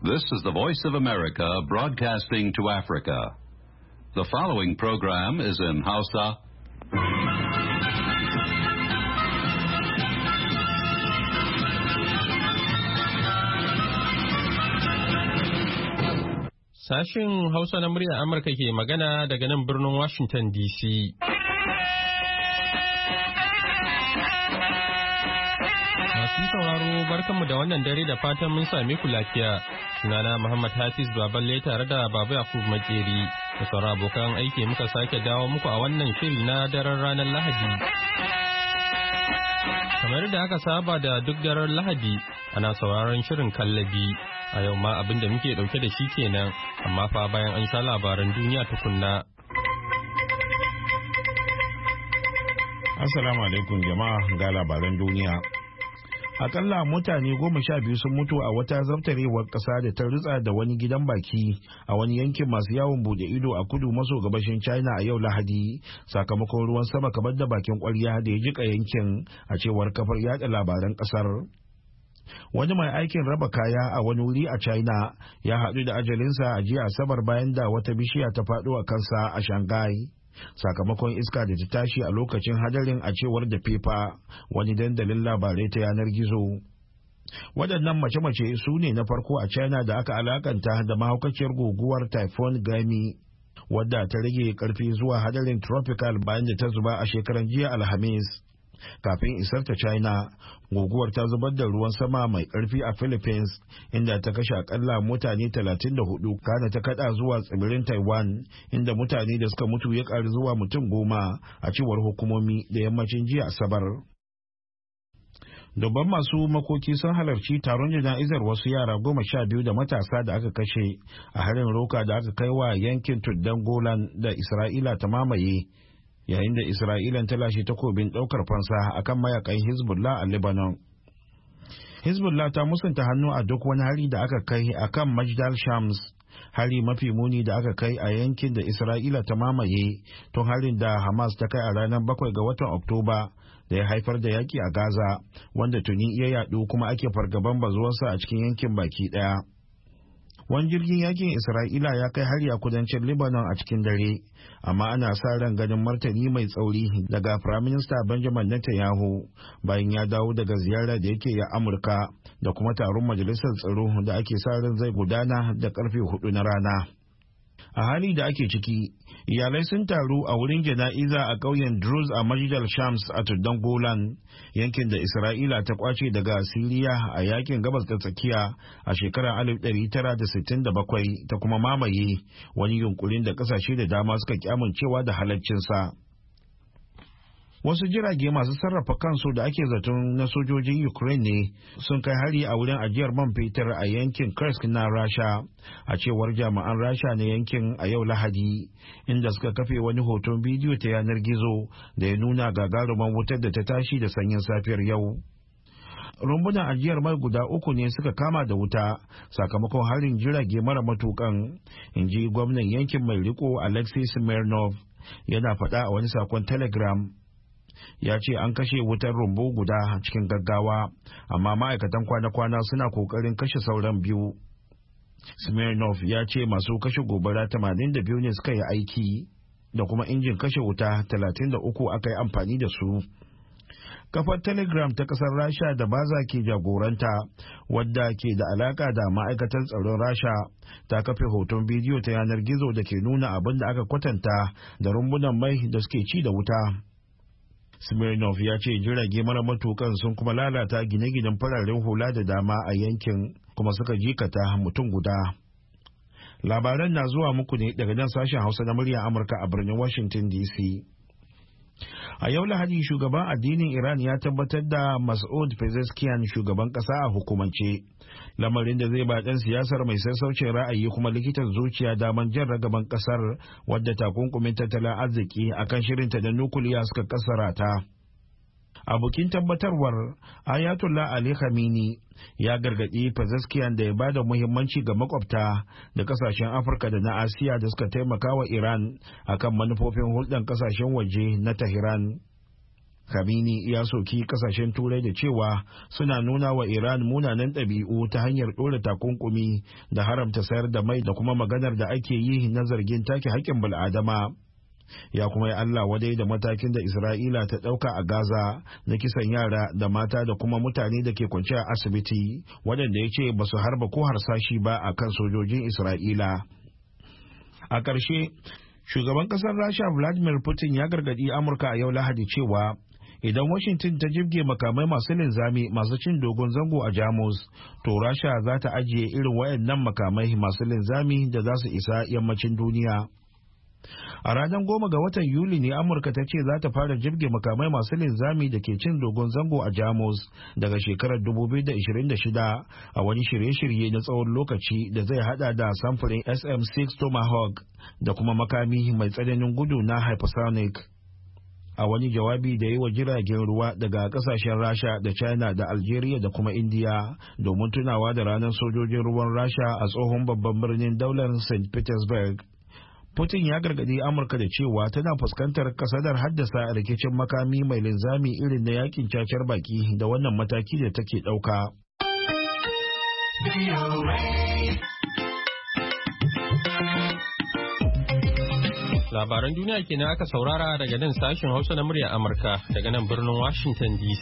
This is the Voice of America broadcasting to Africa. The following program is in Hausa. Sashin Hausa na muryar Amurka ke magana daga nan birnin Washington DC. Masu sauraro barkanmu da wannan dare da fatan mun same ku lafiya. Sunana Muhammad Hafiz Baballe tare da Babu Yakub Makeri da sauran abokan aiki muka sake dawo muku a wannan shiri na daren ranar Lahadi. Kamar da aka saba da duk daren Lahadi ana sauraron shirin kallabi. A yau ma abin da muke dauke da shi kenan, amma fa bayan an sha labaran duniya tukunna. Assalamu alaikum jama'a ga labaran duniya. Akalla mutane 12 sun mutu a wata zabtarewar ƙasa da ta ritsa da wani gidan baki a wani yankin masu yawon bude ido a kudu maso gabashin China a yau Lahadi sakamakon ruwan sama kamar da bakin ƙwarya da ya jika yankin a cewar kafar yada labaran ƙasar. Wani mai aikin raba kaya a wani wuri a China ya haɗu da ajalinsa a jiya Asabar bayan da wata bishiya ta faɗo a kansa a Shanghai. Sakamakon iska da ta tashi a lokacin hadarin a cewar da fefa wani dandalin labarai ta yanar gizo. Waɗannan mace-mace su ne na farko a China da aka alakanta da mahaukaciyar guguwar Typhoon Gami wadda ta rage karfi zuwa hadarin tropical bayan da ta zuba a shekaran jiya Alhamis. Kafin isar ta China, guguwar ta zubar da ruwan sama mai ƙarfi a Philippines inda ta kashe akalla mutane 34 kana ta kada zuwa tsibirin Taiwan inda mutane da suka mutu ya ƙaru zuwa mutum 10 a cewar hukumomi da yammacin jiya Asabar. Dubban masu makoki sun halarci taron jana'izar wasu yara 12 da matasa da aka kashe a harin roka da aka kai wa yankin tuddan Golan da Isra'ila ta mamaye. Yayin da Isra'ilan ta lashe takobin ɗaukar fansa akan mayakan Hezbollah a Lebanon. Hezbollah ta musanta hannu a duk wani hari da aka kai akan Majdal Shams, hari mafi muni da aka kai a yankin da Isra'ila ta mamaye tun harin da Hamas ta kai a ranar 7 ga watan Oktoba da ya haifar da yaki a Gaza, wanda tuni iya yaɗu kuma ake fargaban bazuwarsa a cikin yankin baki ɗaya. Wani jirgin yakin Isra'ila ya kai hari a kudancin Lebanon a cikin dare, amma ana sa ran ganin martani mai tsauri daga Firaminista Benjamin Netanyahu bayan ya dawo daga ziyara da yake ya Amurka da kuma taron majalisar tsaro da ake sa ran zai gudana da karfe 4 na rana. A hali da ake ciki, iyalai sun taru a wurin jana'iza a ƙauyen Druze a Majdal Shams a tuddan Golan, yankin da Isra'ila ta kwace daga Siriya a yakin gabas ta tsakiya a shekarar 1967 ta kuma mamaye wani yunkurin da ƙasashe da dama suka kyamuncewa da halaccinsa. Wasu jirage masu sarrafa kansu da ake zaton na sojojin Ukraine ne sun kai hari a wurin ajiyar man fetur a yankin Kursk na Rasha, a cewar jami'an Rasha na yankin a yau Lahadi, inda suka kafe wani hoton bidiyo ta yanar gizo da ya nuna gagaruman wutar da ta tashi da sanyin safiyar yau. Rumbunan ajiyar mai guda 3 ne suka kama da wuta sakamakon harin jirage mara matukan, in ji gwamnan yankin mai riko Alexei Smirnov yana faɗa a wani sakon Telegram. Ya ce an kashe wutar rumbu guda cikin gaggawa, amma ma'aikatan kwana-kwana suna kokarin kashe sauran biyu. Smirnov ya ce masu kashe gobara 82 ne suka yi aiki da kuma injin kashe wuta 33 aka yi amfani da su. Kafar Telegram ta kasar Rasha da Baza ke jagoranta, wadda ke da alaka da ma'aikatan tsaron Rasha, ta kafe hoton bidiyo ta yanar gizo da ke nuna abin da aka kwatanta da rumbunan mai da suke ci da wuta. Smirnov ya ce jirage mara matukan sun kuma lalata gine-ginen fararen hula da dama a yankin kuma suka jikata mutum guda. Labaran na zuwa muku ne daga nan sashen Hausa na muryar Amurka a birnin Washington DC. A yau Lahadi shugaban addinin Iran ya tabbatar da Masoud Pezeshkian shugaban ƙasa a hukumance, lamarin da zai ba ɗan siyasar mai sassaucin ra'ayi kuma likitan zuciya daman jan ragaban ƙasar wadda takunkumin tattalin arziki akan shirinta da nukuliya suka kasara ta. A bikin tabbatarwar, Ayatollah Ali Khamenei ya gargaɗi Pezeshkian da ya ba da muhimmanci ga makwabta da kasashen Afirka da na Asiya da suka taimaka wa Iran akan manufofin hulɗar kasashen waje na Tehran. Khamenei ya soki kasashen turai da cewa suna nuna wa Iran munanan ɗabi'u ta hanyar ɗora takunkumi da haramta sayar da mai da kuma maganar da ake yi na zargin take haƙƙin bil'adama. Ya kuma yi Allah wadai da matakin da Isra'ila ta ɗauka a Gaza na kisan yara da mata da kuma mutane da ke kwance a asibiti waɗanda ya ce ba su harba ko harsashi ba a kan sojojin Isra'ila. A ƙarshe, shugaban ƙasar Rasha Vladimir Putin ya gargaɗi Amurka a yau Lahadi cewa idan Washington ta jibge makamai masu linzami masu cin dogon zango a Jamus, to Rasha za ta ajiye irin wayannan makamai masu linzami da za su isa yammacin duniya. A ranar 10 ga watan Yuli ne Amurka ta ce za ta fara jibge makamai masu linzami da ke cin dogon zango a Jamus daga shekarar 2026 a wani shirye-shirye na tsawon lokaci da zai hada da samfurin SM-6 Tomahawk da kuma makami mai tsananin gudu na hypersonic. A wani jawabi da yi wa jiragen ruwa daga kasashen Rasha da China da Algeria da kuma India domin tunawa da ranar sojojin ruwan Rasha a tsohon babban birnin daular St. Petersburg. Putin ya gargadi Amurka da cewa tana fuskantar kasadar haddasa rikicin makami mai linzami irin na yakin cacar baki da wannan mataki da take ɗauka. Labaran duniya kenan aka saurara daga nan sashen Hausa na murya Amurka daga nan birnin Washington DC.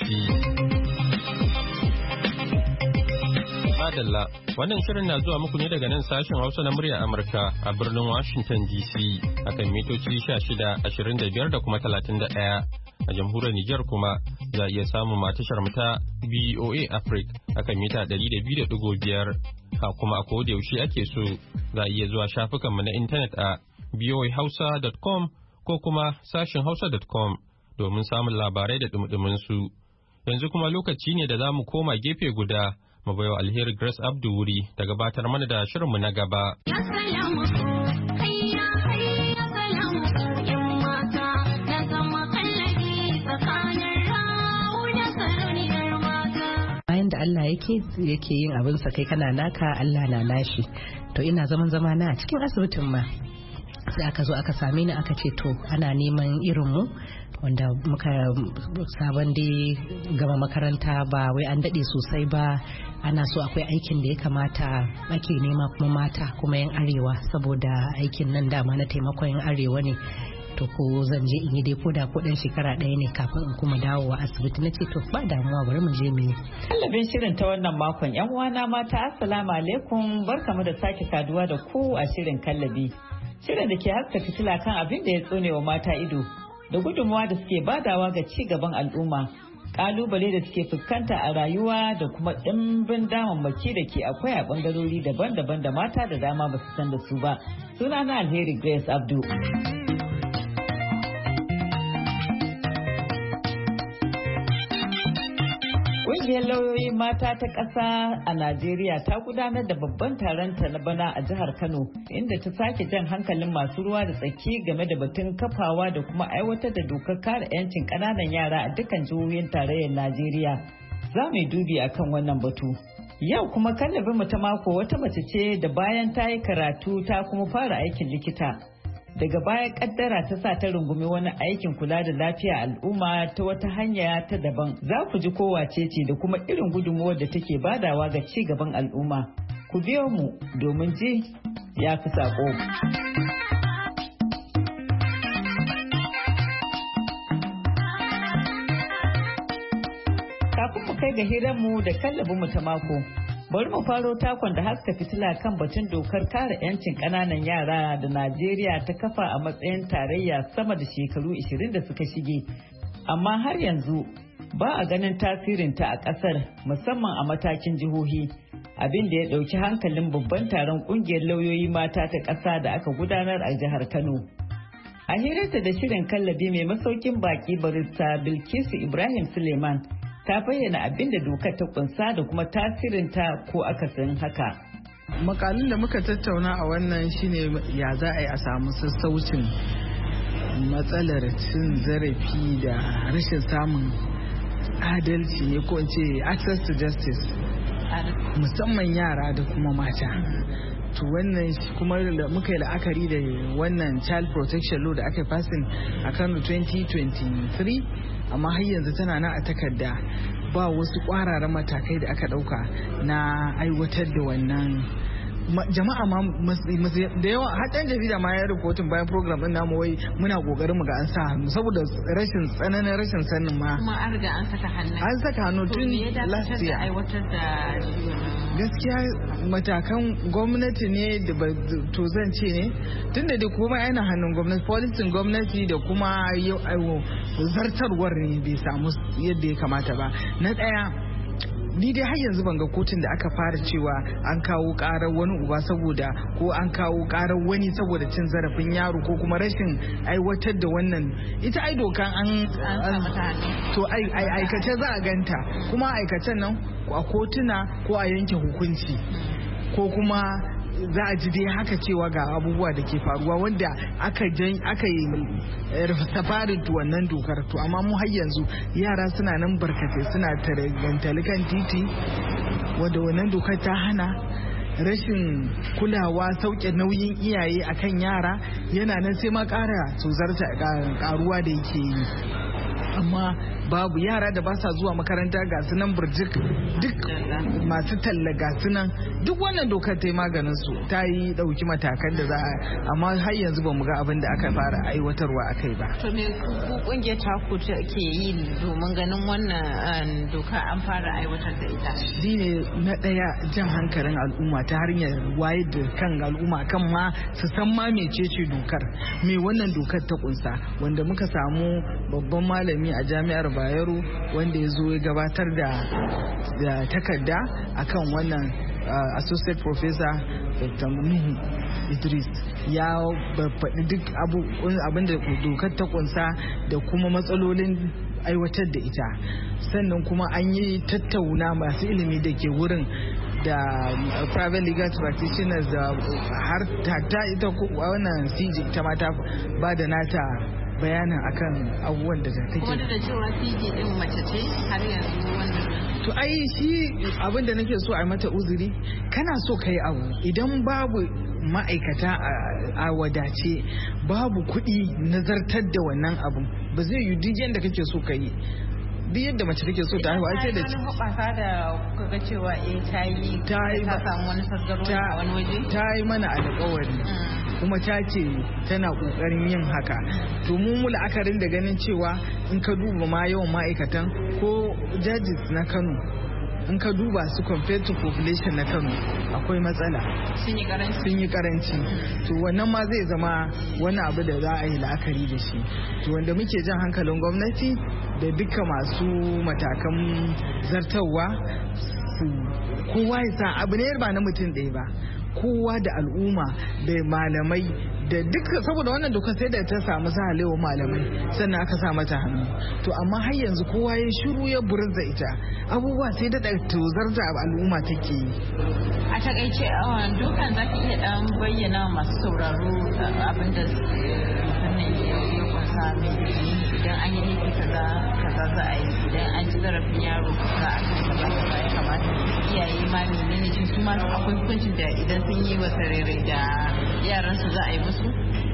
Madalla, wannan shirin na zuwa muku ne daga nan sashen Hausa na murya Amurka a birnin Washington DC akan mitoci 16, 25 da kuma 31. A jamhuriyar Nijar kuma za a iya samun matashar ta BOA Africa akan mita 200.5. Ha kuma a koda yaushe ake so za a iya zuwa shafukanmu na intanet a voahausa.com ko kuma sashin hausa.com domin samun labarai da dumudumin su. Yanzu kuma lokaci ne da za mu koma gefe guda mu baiwa Alheri Grace Abdu wuri da gabatar mana da shirinmu na gaba. Bayan da Allah yake yin abinsa kai kana naka Allah na nashi. To ina zama na a cikin asibitin ma. Sai aka zo aka same ni aka ce to ana neman irinmu wanda muka sabon dai gama makaranta ba wai an daɗe sosai ba, ana so akwai aikin da ya kamata ake nema kuma mata kuma yan arewa saboda aikin nan dama na taimakon yan arewa ne. To ko zan je in yi dai ko da ko dan shekara ɗaya ne kafin in kuma dawowa asibiti. Na ce to ba damuwa bari mu je mu yi. Kallabin shirin ta wannan makon yan uwana mata assalamu alaikum, barkamu da sake saduwa da ku a shirin kallabi. Shirin da ke haska fitila kan abin da ya tsone wa mata ido da gudunmawa da suke badawa ga ci gaban al'umma, kalubale da suke fuskanta a rayuwa da kuma ɗimbin damammaki da ke akwai a ɓangarori daban-daban da mata da dama ba su san da su ba. Sunana Alheri Grace Abdu. Ƙungiyar lauyoyi mata ta ƙasa a Najeriya ta gudanar da babban taronta na bana a jihar Kano, inda ta sake jan hankalin masu ruwa da tsaki game da batun kafawa da kuma aiwatar da dokar kare 'yancin ƙananan yara a dukkan jihohin tarayyar Najeriya. Za mu yi dubi akan wannan batu. Yau kuma kallabin mu ta mako wata mace ce da bayan ta yi karatu ta kuma fara aikin likita. Daga baya kaddara ta sa ta rungumi wani aikin kula da lafiya al'umma ta wata hanya ta daban. Za ku ji kowace ce da kuma irin gudunmuwar da take badawa ga ci gaban al'umma. Ku biyo mu domin ji ya fi saƙo. Kafin mu kai ga hiranmu da kallabinmu ta mako. Bari mu faro takon da haska fitila kan batun dokar kare 'yancin ƙananan yara da Najeriya ta kafa a matsayin tarayya sama da shekaru 20 da suka shige. Amma har yanzu ba a ganin tasirinta a ƙasar, musamman a matakin jihohi, abin da ya ɗauki hankalin babban taron ƙungiyar lauyoyi mata ta ƙasa da aka gudanar a jihar Kano. A hirarta da shirin kallabi mai masaukin baƙi barista Bilkisu Ibrahim Suleiman ta bayyana abin da dokar ta kunsa da kuma tasirinta ko akasin haka. Makalin da muka tattauna a wannan shine ya za a yi a samu sassaucin matsalar cin zarafi da rashin samun adalci ne ko ce access to justice musamman yara da kuma mata. to wannan kuma muka yi la'akari da wannan child protection law da aka fasin a Kano 2023, amma har yanzu tana nan a takarda, ba wasu kwararan matakai da aka dauka na aiwatar da wannan. Jama'a ma da yawa har ɗan jarida ma ya rikotin bayan program ɗin namu wai muna kokarin mu ga an sa hannu saboda tsananin rashin sanin ma. Kuma an riga an saka hannu tun last year. Aiwatar da gaskiya matakan gwamnati ne da to zan ce ne tunda da kuma yana hannun gwamnati, policing gwamnati da kuma zartarwar ne bai samu yadda ya kamata ba. Na ɗaya, ni dai har yanzu ban ga kotun da aka fara cewa an kawo karar wani uba saboda ko an kawo karar wani saboda cin zarafin yaro ko kuma rashin aiwatar da wannan ita ai dokan an to aikace za a ganta, kuma aikacen nan a kotuna ko a yanke hukunci ko kuma za a ji dai haka cewa ga abubuwa da ke faruwa wanda aka yi safarin wannan dokar. To amma mu har yanzu yara suna nan barkatai suna talikan titi wanda wannan dokar ta hana. Rashin kulawa, sauke nauyin iyaye akan yara yana nan sai ma ƙara tozarta ƙaruwa da yake yi. Amma babu yara da ba sa zuwa makaranta ga su nan burjik, duk masu talla ga su nan, duk wannan dokar ta yi maganin su, ta yi dauki matakan da za a, amma har yanzu ba mu ga abin da aka fara aiwatarwa a kai ba. To me kungiyar taku ke yi domin ganin wannan doka an fara aiwatar da ita? Shi ne na ɗaya, jan hankalin al'umma ta hanyar wayar da kan al'umma kan ma su san ma mecece dokar, me wannan dokar ta kunsa, wanda muka samu babban malami a jami'ar Bayero wanda ya zo ya gabatar da takarda akan wannan associate professor Dr. Nuhu Idris ya faɗi duk abin da dokar ta kunsa da kuma matsalolin aiwatar da ita. Sannan kuma an yi tattauna masu ilimi da ke wurin da private legal practitioners da har ta ita wannan CJ ita ma ta ba da nata bayanin akan abubuwan da take. Kuma da cewa CJ din mace ce har yanzu wannan. To ai shi abin da nake so a mata uzuri, kana so kai abu idan babu ma'aikata a wadace, babu kuɗi nazartar da wannan abun, ba zai yi dijiyan da kake so ka yi. Duk yadda mace take so ta haihuwa ce da ci. Ta da kuka cewa ta samu wani sassaro a wani waje? Ta yi mana alƙawari. Kuma ta ce tana kokarin yin haka. To mu la'akarin da ganin cewa in ka duba ma yawan ma'aikatan ko judges na Kano, in ka duba su compared to population na Kano akwai matsala, sun yi karanci. To wannan ma zai zama wani abu da za a yi la'akari da shi. To wanda muke jan hankalin gwamnati da duka masu matakan zartarwa, kowa ya sa abu ne ba na mutum ɗaya ba, kowa da al'umma da malamai da duka, saboda wannan doka sai da ta samu sahalewa malamai sannan aka sa mata hannu. To amma har yanzu kowa ya shiru ya burza ita, abubuwa sai da tozar da al'umma take yi. A takaice dokan za ki iya dan bayyana masu sauraro abin da sannan ya kunsa idan an yi laifi kaza za a yi, idan an ci zarafin yaro kaza a kan kaza ya kamata iyaye ma menene shi su ma akwai hukuncin da idan sun yi wa sarere da yaransu za a yi musu?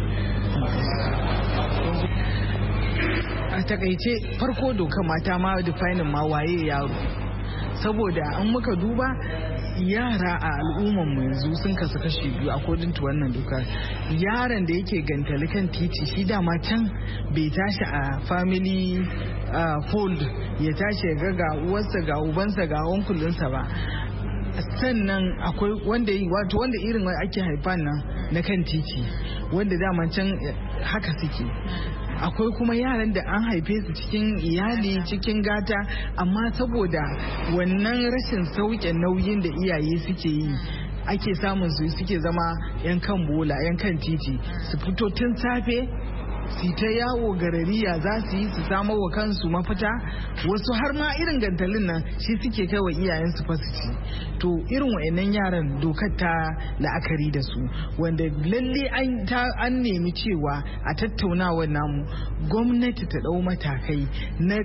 A takaice farko doka mata ma defining ma waye yaro, saboda an muka duba yara a al'umman mu yanzu sun kasu kashi biyu according to wannan doka. Yaron da yake gantali kan titi shi dama can bai tashi a family fold ya tashi ga uwarsa ga ubansa ga onkulinsa ba. Sannan akwai wanda irin ake haifan nan na kan titi wanda dama can haka suke. Akwai kuma yaran da an haife su cikin iyali cikin gata, amma saboda wannan rashin sauke nauyin da iyaye suke yi ake samun su suke zama 'yan kan bola 'yan kan titi, su fito tun safe su ta yawo garariya za su yi su samar wa kansu mafita. Wasu har ma irin gantalin nan shi suke kai wa iyayensu fasiti. To irin wa'annan yaran dokar ta la'akari da su, wanda lalle an nemi cewa a tattaunawar namu gwamnati ta dau matakai na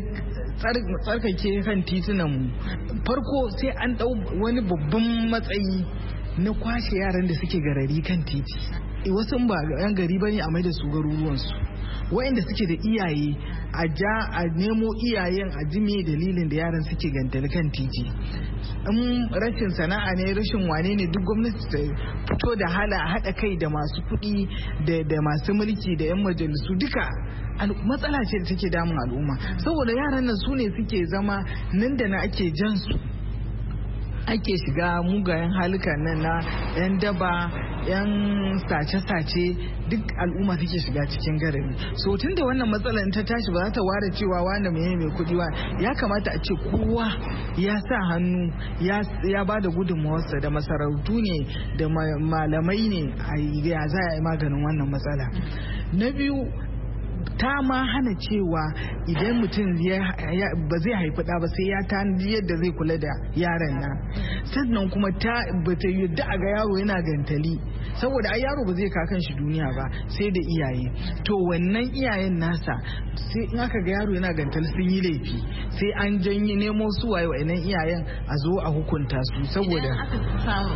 tsarkake kan titunan mu. Farko sai an dau wani babban matsayi na kwashe yaran da suke garari kan titi. Wasu ba yan gari bane a mai da su garuruwansu. Wa'inda suke da iyaye a nemo iyayen a jime dalilin da yaran suke gantali kan titi. In rashin sana'a ne, rashin wane ne, duk gwamnati ta fito da haɗa kai da masu kuɗi da masu mulki da 'yan majalisu duka. Matsala ce da take damun al'umma, saboda yaran nan su ne suke zama nan da na ake jan su, ake shiga mugayen halika nan na 'yan daba, 'yan sace-sace, duk al'umma take shiga cikin garari. So tun da wannan matsalar ta tashi ba za ta ware cewa wanda mai kudi wa, ya kamata a ce kowa ya sa hannu ya ba da gudunmawarsa, da masarautu ne da malamai ne ya za a yi maganin wannan matsala. Na biyu, ta ma hana cewa idan mutum ba zai haifi ɗa ba sai ya tanadi yadda zai kula da yaran nan. Sannan kuma ba ta yadda a ga yaro yana gantali, saboda ai yaro ba zai kakan shi duniya ba sai da iyaye. To wannan iyayen nasa sai in aka ga yaro yana gantali sun yi laifi, sai an janye nemo su waye wa'annan iyayen a zo a hukunta su. Saboda idan aka samu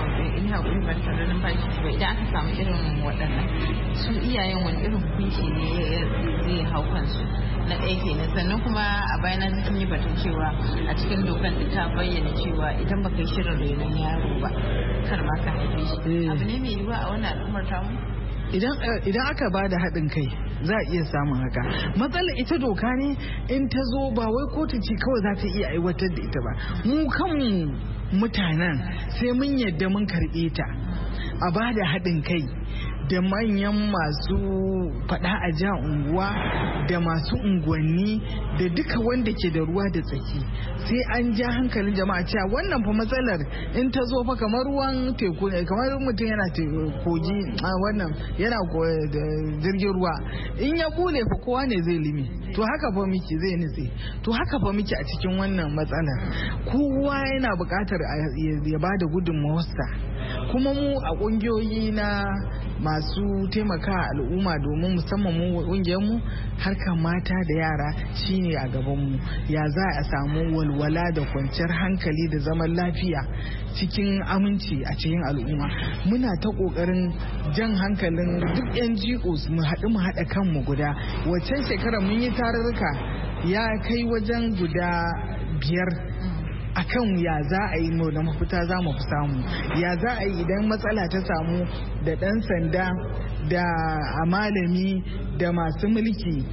idan aka samu irin waɗannan su iyayen wani irin hukunci ne zai hau kansu na ɗaya kenan. Sannan kuma a bayan sun yi batun cewa a cikin dokar da ta bayyana cewa idan baka yi shirin renon yaro ba kar ma ka haife shi. Abu ne mai yiwuwa a wannan al'ummar tamu. Idan aka ba da haɗin kai za a iya samun haka. Matsalar ita doka ne in ta zo ba wai kotu ce kawai za ta iya aiwatar da ita ba. Mu kanmu mutanen sai mun yadda mun karɓe ta, a ba da haɗin kai da manyan masu faɗa a ja unguwa da masu unguwanni da duka wanda ke da ruwa da tsaki, sai an ja hankalin jama'a cewa wannan fa matsalar in ta zo fa kamar ruwan teku ne, kamar mutum yana kogi wannan yana da jirgin ruwa, in ya bule fa kowa ne zai limi. To haka fa miki zai nutse. To haka fa miki a cikin wannan matsalar kowa yana buƙatar ya ba da gudunmawarsa. Kuma mu a ƙungiyoyi na masu taimaka al'umma, domin musamman mu ƙungiyarmu harkar mata da yara shine a gabanmu. Ya za a samu walwala da kwanciyar hankali da zaman lafiya cikin aminci a cikin al'umma. Muna ta ƙoƙarin jan hankalin duk NGOs mu haɗa kanmu guda. Waccan shekara mun yi tarurruka ya kai wajen guda 5 akan ya za a yi da mafita za mu fi samu, ya za a yi idan matsala ta samu da ɗan sanda da malami da masu mulki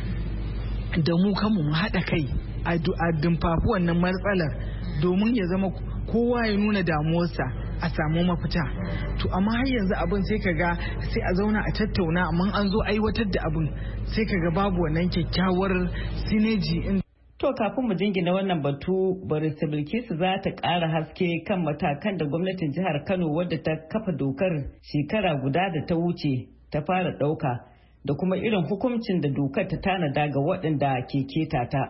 da mu kanmu mu haɗa kai a dumfafi wannan matsalar domin ya zama kowa ya nuna damuwarsa a samu mafita. To amma har yanzu abin sai kaga sai a zauna a tattauna, amma an zo aiwatar da abin sai kaga babu wannan kyakkyawar sineji. To kafin mu jingina wannan batu, Barista Bilkisu za ta ƙara haske kan matakan da gwamnatin jihar Kano wadda ta kafa dokar shekara guda da ta wuce ta fara ɗauka, da kuma irin hukuncin da dokar ta tanada ga waɗanda ke keta ta.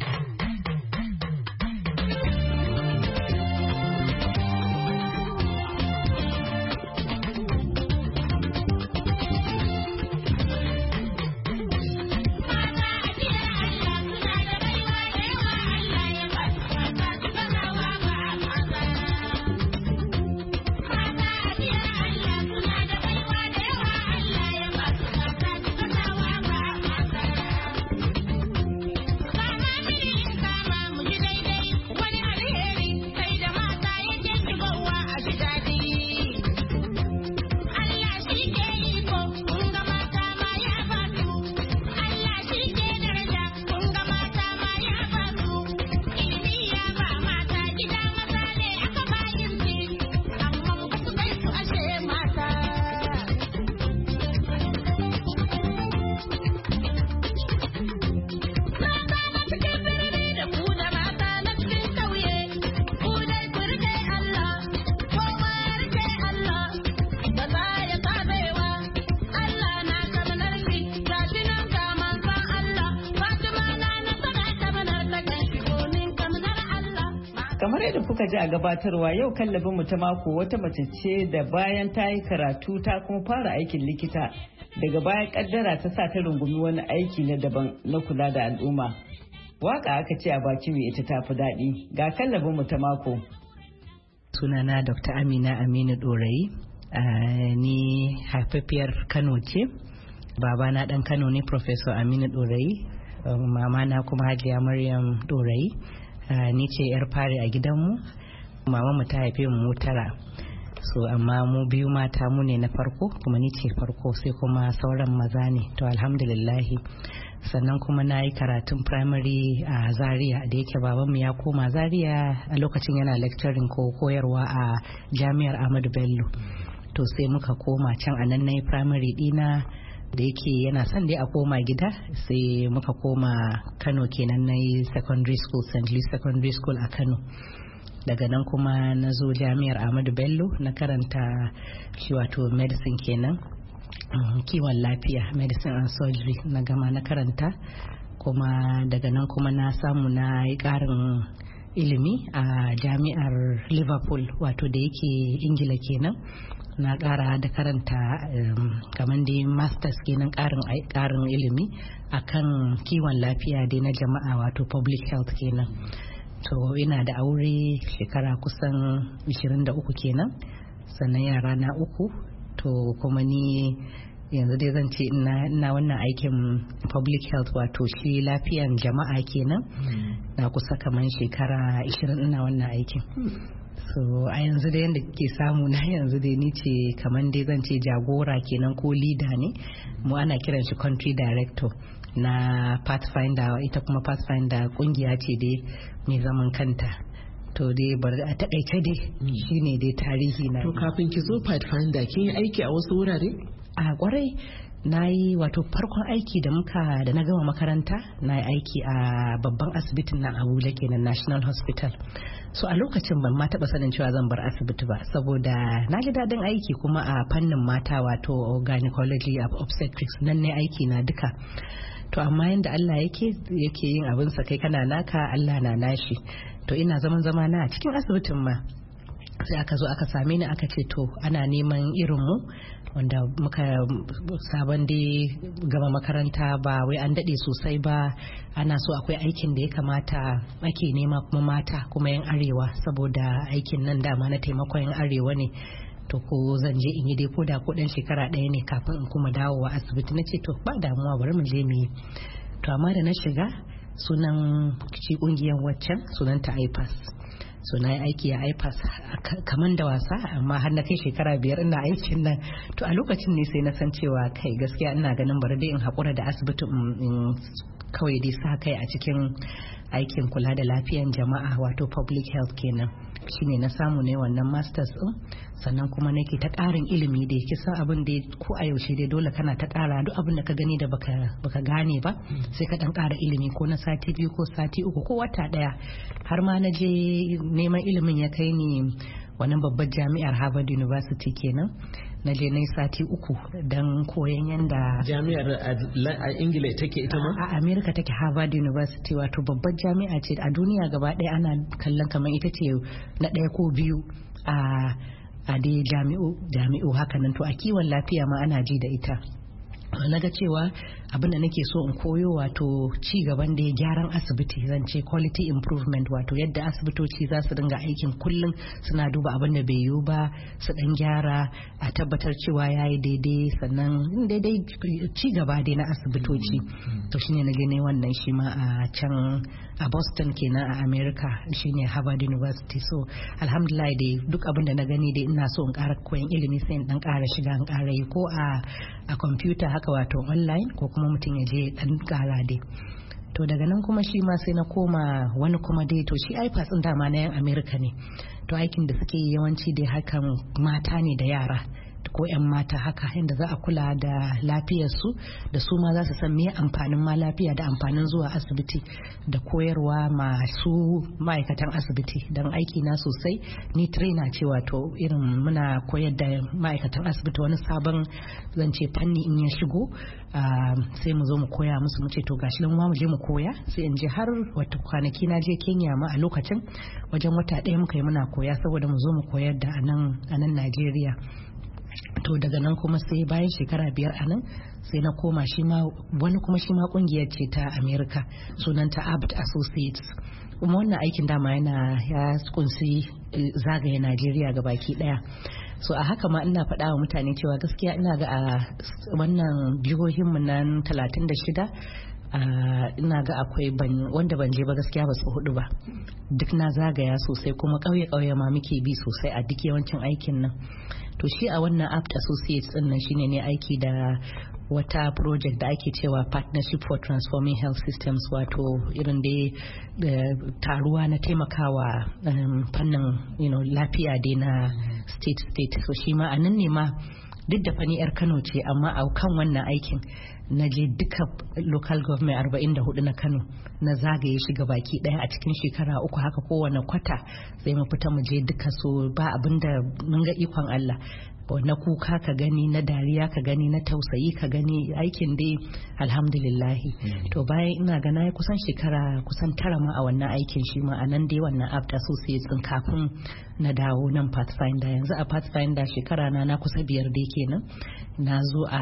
Kamar yadda kuka ji a gabatarwa, yau kallabin mu ta mako wata mace ce da bayan ta yi karatu ta kuma fara aikin likita, daga baya kaddara ta sa ta rungumi wani aiki na daban na kula da al'umma. Waka aka ce a baki mai ita tafi daɗi. Ga kallabin mu ta mako. sunana Dr. Amina Aminu Dorayi. Ni haifafiyar Kano ce. Babana dan Kano ne, Professor Aminu Dorayi. Mama na kuma Hajiya Maryam Dorayi. Ni ce yar fari a gidanmu. Mama mu ta haife mu tara. So amma mu biyu mata mu ne na farko, kuma ni ce farko, sai kuma sauran maza ne. To alhamdulillahi. Sannan kuma na yi karatun primary a Zaria, da yake babanmu ya koma Zaria a lokacin yana lecturing ko koyarwa a jami'ar Ahmadu Bello. To sai muka koma can, a nan na yi primary dina, da yake yana son dai a koma gida, sai muka koma Kano kenan, na yi secondary school, St. Louis Secondary School a Kano. Daga nan kuma na zo jami'ar Ahmadu Bello na karanta shi wato medicine kenan, kiwon lafiya, medicine and surgery na gama na karanta. Kuma daga nan kuma na samu na yi karin ilimi a jami'ar Liverpool, wato da yake Ingila kenan. Na kara da karanta kamar da masters kenan, karin ilimi akan kiwon lafiya dai na jama'a, wato public health kenan. To ina da aure shekara kusan 23 kenan, sannan yara na 3. To kuma ni yanzu dai zan ce ina wannan aikin public health, wato shi lafiyan jama'a kenan. Na kusa kamar shekara 20 ina wannan aikin. So a yanzu dai yadda ke samu na yanzu dai ni ce kamar dai zan ce jagora kenan ko leader ne. Mu ana kiran shi country director na Pathfinder. Ita kuma Pathfinder kungiya ce dai mai zaman kanta. To dai bari a takaice dai shine dai tarihi na. To kafin ki zo Pathfinder kin yi aiki a wasu wurare? A kwarai na yi, wato farkon aiki da na gama makaranta na yi aiki a babban asibitin na Abuja kenan, National Hospital. So a lokacin ban ma taɓa sanin cewa zan bar asibiti ba, saboda na ji daɗin aiki kuma a fannin mata, wato gynecology obstetrics, nan ne aiki na duka. To amma yanda Allah yake yin abinsa, kai kana naka Allah na nashi. To ina zama na a cikin asibitin ma, sai aka zo aka same ni aka ce to ana neman irinmu wanda muka sabon dai gama makaranta, ba wai an daɗe sosai ba, ana so akwai aikin da ya kamata ake nema kuma mata kuma yan arewa, saboda aikin nan dama na taimakon yan arewa ne. To ko zan je in yi dai ko da ko ɗan shekara ɗaya ne kafin in kuma dawowa asibiti. Na ce to ba damuwa, bari mu je mu yi. To amma da na shiga, sunan ci ƙungiyar waccan sunanta IPAS. So na yi aiki a IPAS kaman da wasa, amma har na kai shekara 5 ina aikin nan. To a lokacin ne sai na san cewa kai gaskiya ina ganin bari dai in haƙura da asibiti in kawai dai sa kai a cikin aikin kula da lafiyan jama'a, wato public health kenan. Shine na samu ne wannan masters din, sannan kuma nake ta ƙarin ilimi da yake san abin da ko a yaushe dai dole kana ta ƙara duk abin da ka gani da baka gane ba, sai ka dan ƙara ilimi ko na sati 2 ko sati 3 ko wata 1. Har ma na je neman ilimin ya kai ni wannan babbar jami'ar Harvard University kenan. Na je na yi sati 3 don koyon yanda jami'ar a Ingila take ita ma? A America take, Harvard University, wato babbar jami'a ce a duniya gaba ɗaya, ana kallon kamar ita ce na 1 ko 2 a dai jami'u haka nan. To a kiwon lafiya ma ana ji da ita. Na ga cewa abin da nake so in koyo, wato ci gaban da ya gyaran asibiti, zan ce quality improvement, wato yadda asibitoci za su dinga aikin kullum suna duba abin da bai yiwu ba, su dan gyara, a tabbatar cewa ya yi daidai, sannan daidai ci gaba dai na asibitoci. To shine na gane wannan shi ma a can a Boston kenan a America, shine Harvard University. So alhamdulillah dai duk abin da na gani dai ina so in ƙara koyon ilimi, sai in dan ƙara shiga in ƙara yi ko a computer haka, wato online, ko kuma mutum ya je dan ƙara dai. To daga nan kuma shi ma sai na koma wani kuma dai, to shi IPAS din dama na yan America ne. To aikin da suke yawanci dai hakan mata ne da yara ko 'yan mata haka, yadda za a kula da lafiyarsu, da su ma za su san me amfanin ma lafiya da amfanin zuwa asibiti, da koyarwa masu ma'aikatan asibiti. Don aiki na sosai ni trainer ce, wato irin muna koyar da ma'aikatan asibiti wani sabon zance fanni in ya shigo, sai mu zo mu koya musu, mu ce to gashi nan mu je mu koya. Sai in je har wata kwanaki na je Kenya ma a lokacin wajen wata 1 muka yi muna koya, saboda mu zo mu koyar da a nan Najeriya. To daga nan kuma sai bayan shekara 5 a nan sai na koma shi ma wani kuma shi ma kungiyar ce ta America, sunanta Abbott Associates, kuma wannan aikin dama ya kunsi zagaye Najeriya ga baki daya. So a haka ma ina faɗa wa mutane cewa gaskiya ina ga a wannan jihohinmu nan 36 ina ga akwai wanda ban je ba gaskiya ba su 4 ba, duk na zagaya sosai kuma ƙauye-ƙauye ma muke bi sosai a duk yawancin aikin nan. To shi a wannan APT Associates din nan shine ne aiki da wata project da ake cewa Partnership for Transforming Health Systems, wato irin da taruwa na taimakawa fannin lafiya dai na state. So shi ma a nan ne ma duk da fani 'yar Kano ce, amma a kan wannan aikin na je duka local government 44 na Kano na zagaye shi baki daya a cikin shekara 3 haka kowane kwata sai mu fita mu je duka. So ba abinda mun ga ikon Allah, na kuka ka gani, na dariya ka gani, na tausayi ka gani, aikin dai alhamdulillahi. To bayan ina ga na kusan shekara 9 ma a wannan aikin, shi ma anan dai wannan APT Associates din kafin na dawo nan Pathfinder. Yanzu a Pathfinder shekara na kusa 5 dai kenan. Na zo a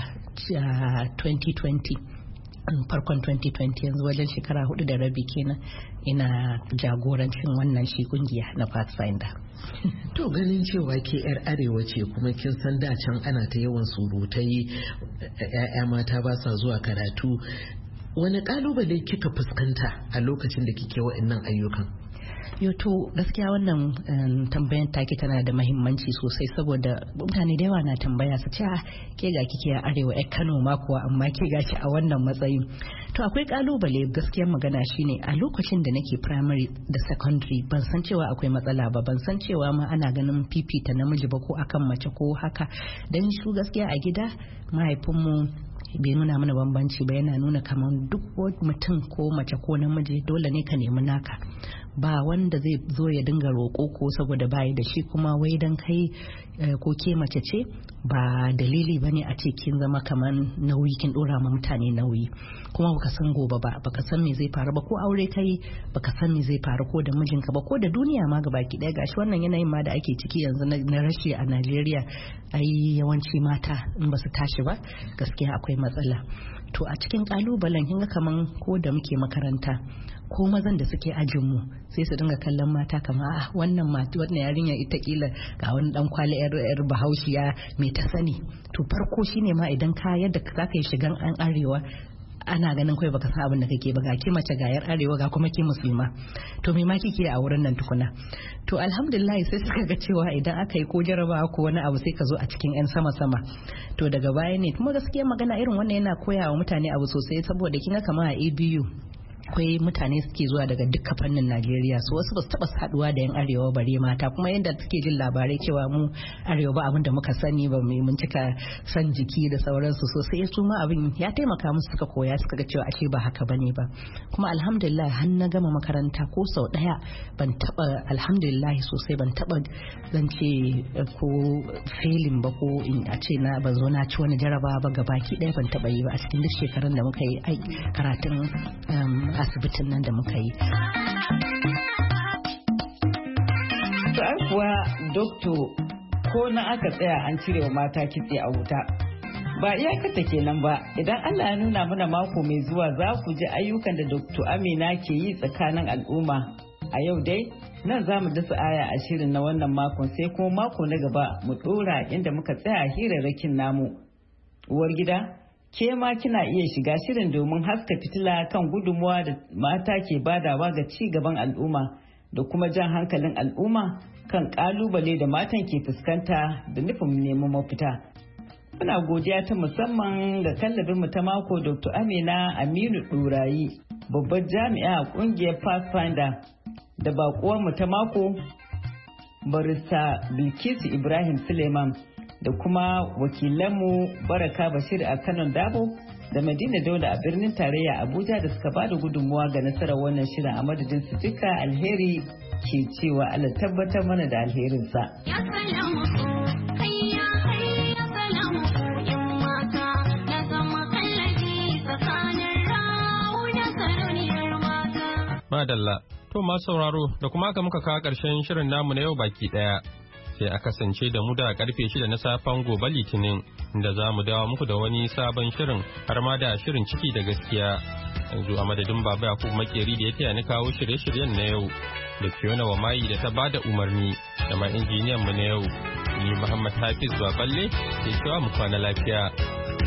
2020, farkon 2020, yanzu wajen shekara 4 da rabi kenan ina jagorancin wannan shi kungiya na Pathfinder. To ganin cewa ke 'yar arewa ce kuma kin san da can ana ta yawan surutai, 'ya'ya mata ba sa zuwa karatu, wani kalubale kika fuskanta a lokacin da kike wa'annan ayyukan? To gaskiya wannan tambayan take tana da mahimmanci sosai, saboda mutane da yawa na tambaya su ce ke ga kike a arewa a Kano ma kuwa, amma ke gashi a wannan matsayin. To akwai kalubale, gaskiyar magana shine a lokacin da nake primary da secondary ban san cewa akwai matsala ba, ban san cewa ma ana ganin fifita namiji ba ko akan mace ko haka. Dan shi gaskiya a gida mahaifinmu bai nuna mana bambanci ba, yana nuna kamar duk mutum ko mace ko namiji dole ne ka nemi naka, ba wanda zai zo ya dinga roƙo ko saboda bayi da shi, kuma wai dan kai ko ke mace ce ba dalili bane a ce kin zama kamar nauyi, kin dora ma mutane nauyi, kuma baka san gobe ba, baka san me zai faru ba, ko aure kai baka san me zai faru ko da mijinka ba ko da duniya ma gabaki daya. Gashi wannan yanayin ma da ake ciki yanzu na rashi a Najeriya, ai yawanci mata in ba su tashi ba gaskiya akwai matsala. To a cikin kalubalen kinga kaman ko da muke makaranta, ko mazan da suke ajin mu sai su dinga kallon mata kamar wannan yarinya ita kila ga wani dan kwali yar Bahaushiya mai ta sani. To farko shine ma idan ka yadda zaka yi shigan an arewa ana ganin kawai baka san abin da kake ba, ga ki mace ga yar arewa ga kuma ki musulma, to me ma kike a wurin nan tukuna. To alhamdulillah sai suka ga cewa idan aka yi ko jarabawa ko wani abu sai ka zo a cikin yan sama. To daga baya ne kuma gaskiya magana irin wannan yana koya wa mutane abu sosai, saboda kinga kamar a ABU akwai mutane suke zuwa daga dukkan fannin Najeriya, so wasu ba su taba haduwa da yan arewa bare mata, kuma yadda suke jin labarai cewa mu arewa ba abin da muka sani ba, mun cika san jiki da sauransu, so sai su ma abin ya taimaka musu suka koya, suka ga cewa ashe ba haka bane ba. Kuma alhamdulillah har na gama makaranta ko sau daya ban taba, alhamdulillah sosai ban taba zan ce ko failing ba, ko in a ce na ban zo na ci wani jarabawa ba, gabaki daya ban taba yi ba a cikin duk shekarun da muka yi karatun asibitin nan da muka yi. Sa'ar kuwa dokto, ko na aka tsaya an cire wa mata kitse a wuta. Ba iyakata kenan ba, idan Allah ya nuna mana mako mai zuwa za ku ji ayyukan da Dr. Amina ke yi tsakanin al'umma. A yau dai, nan za mu dasa aya a shirin na wannan makon, sai kuma mako na gaba mu ɗora inda muka tsaya hirarrakin namu. Uwar gida, ke ma kina iya shiga shirin domin haska fitila kan gudunmuwa da mata ke badawa ga ci gaban al'umma da kuma jan hankalin al'umma kan kalubale da matan ke fuskanta da nufin neman mafita. Muna godiya ta musamman ga kallabin mu ta mako Dr. Amina Aminu Ɗurayi, babbar jami'a a kungiyar Pathfinder, da bakuwar mu ta mako Barista Bilkisu Ibrahim Suleiman, da kuma wakilanmu Baraka Bashir a Kano Dabo da Madina Dauda a birnin tarayya Abuja da suka bada gudunmuwa ga nasarar wannan shirin. A madadin su duka alheri ke cewa Allah tabbatar mana da alherinsa. Madalla, to masu sauraro da kuma aka muka kawo ƙarshen shirin namu na yau baki ɗaya. Sai a kasance da mu da karfe 6 na safen gobe Litinin, da za mu dawo muku da wani sabon shirin har ma da shirin ciki da gaskiya. yanzu a madadin Baba Yakubu Makeri da ya taya ni kawo shirye-shiryen na yau da Fiona Wamayi da ta bada umarni da ma injiniyan mu na yau ni Muhammad Hafiz Baballe ke cewa mu kwana lafiya.